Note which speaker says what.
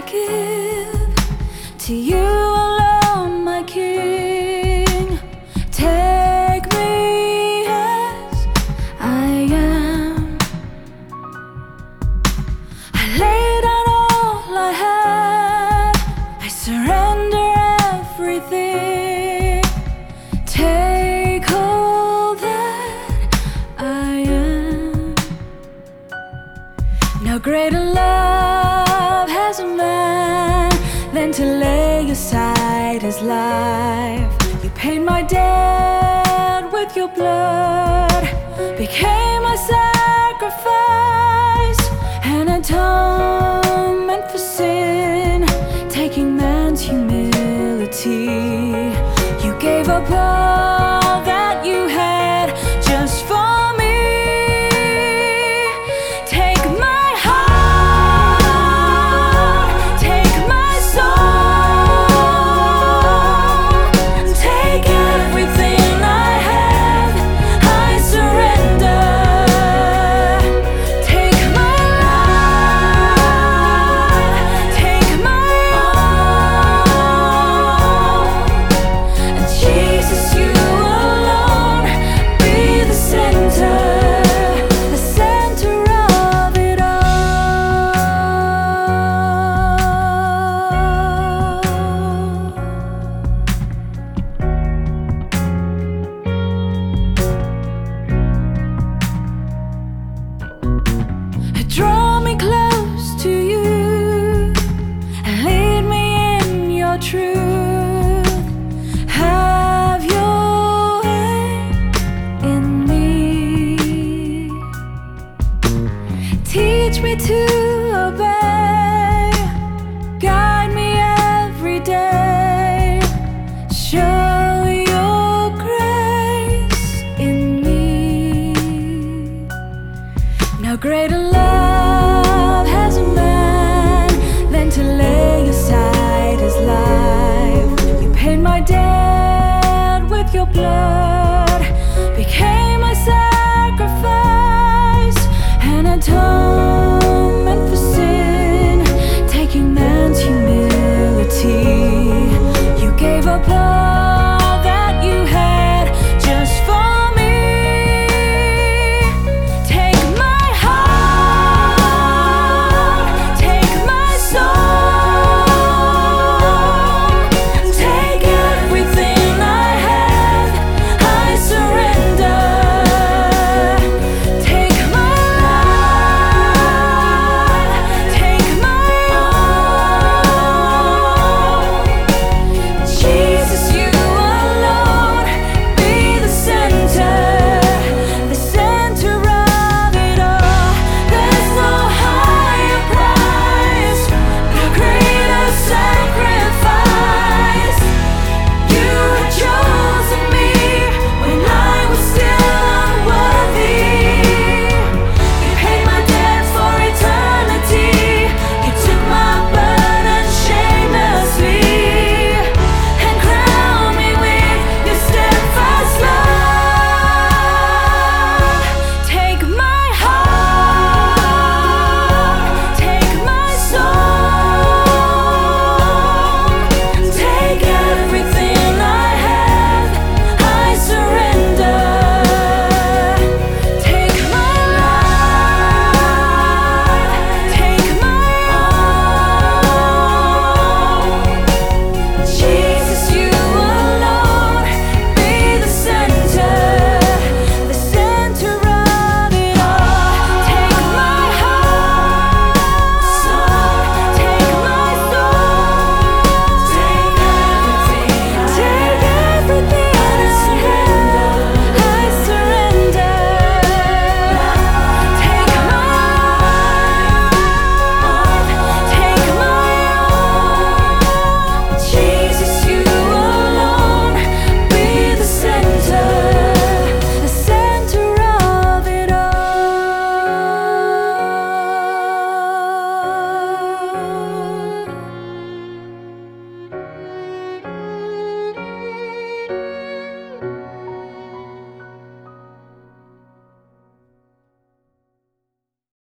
Speaker 1: give to you alone, my King. Take me as I am. I lay down all I had, I surrender everything. Take all that I am. No greater love has a man than to lay aside his life. You paid my debt with your blood, became my sacrifice, an atonement for sin, taking man's humility. You gave up all